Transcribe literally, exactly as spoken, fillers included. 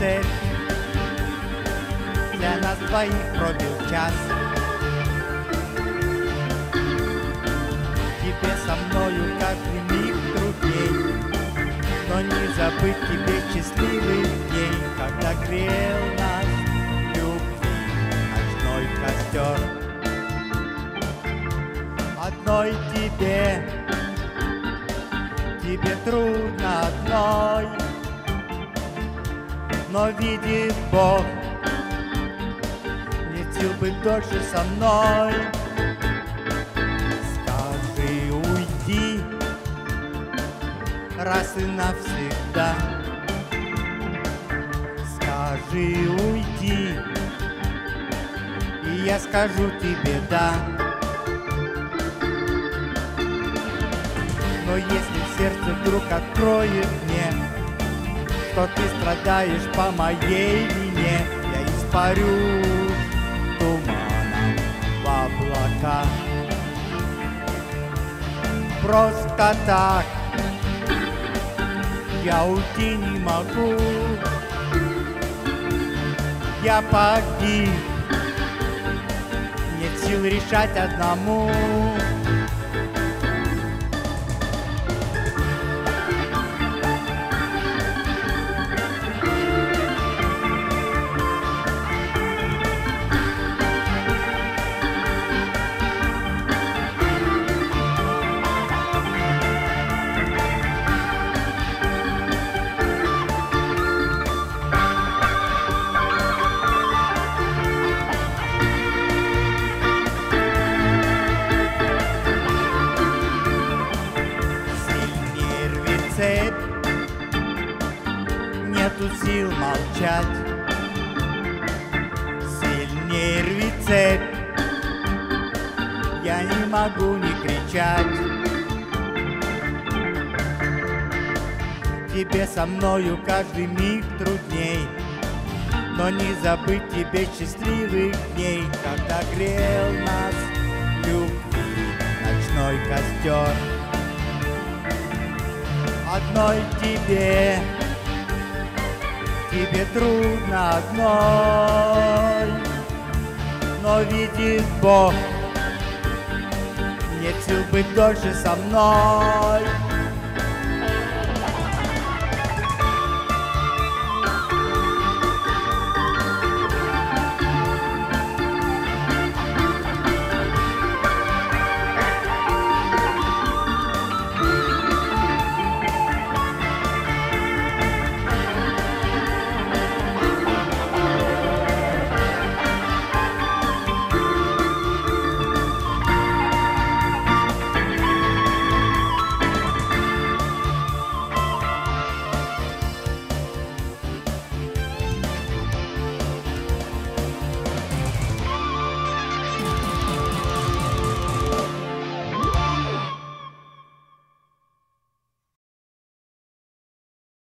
цепь. Для нас двоих пробил час. Тебе со мною каждый миг трудней, но не забыть тебе счастливый день, когда грел нас любви ночной костер. Одной тебе, тебе трудно одной, но видит Бог, нет сил быть дольше со мной. Скажи, уйди раз и навсегда. Скажи, уйди, и я скажу тебе да. Но если сердце вдруг откроет мне, что ты страдаешь по моей вине, я испарюсь туманом в облака. Просто так я уйти не могу. Я погиб, нет сил решать одному. Цепь, нету сил молчать. Сильнее рви цепь, я не могу не кричать. Тебе со мною каждый миг трудней, но не забыть тебе счастливых дней, когда грел нас любви ночной костер. Одной тебе, тебе трудно одной, но видит Бог, нет сил быть дольше со мной.